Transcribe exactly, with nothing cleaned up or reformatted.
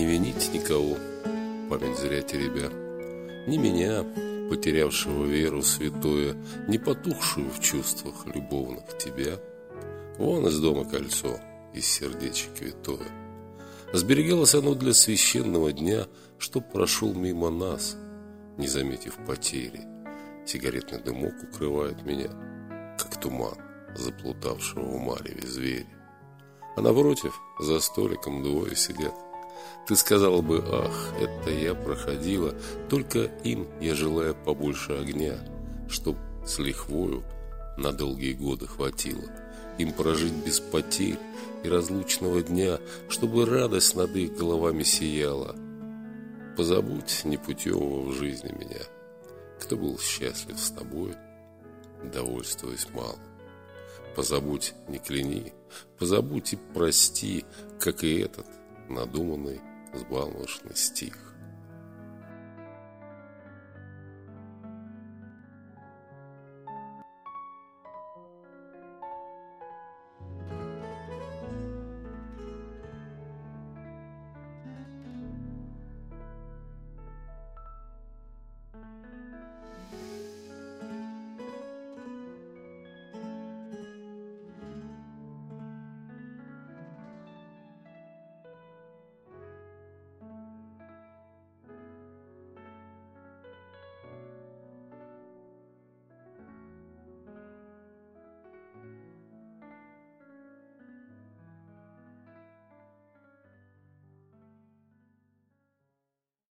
не винить никого, память зря теребя, ни меня, потерявшего веру святое, не потухшую в чувствах любовных тебя. Вон из дома кольцо, из сердечек витое. Сберегалось оно для священного дня, чтоб прошел мимо нас, не заметив потери. Сигаретный дымок укрывает меня, как туман заплутавшего в мареве зверя. А напротив, за столиком двое сидят. Ты сказала бы: ах, это я проходила, только им я желаю побольше огня, чтоб с лихвою на долгие годы хватило им прожить без потерь и разлучного дня, чтобы радость над их головами сияла. Позабудь непутевого в жизни меня, кто был счастлив с тобой, довольствуясь мало. Позабудь, не кляни, позабудь и прости, как и этот надуманный, взбалмошный стих.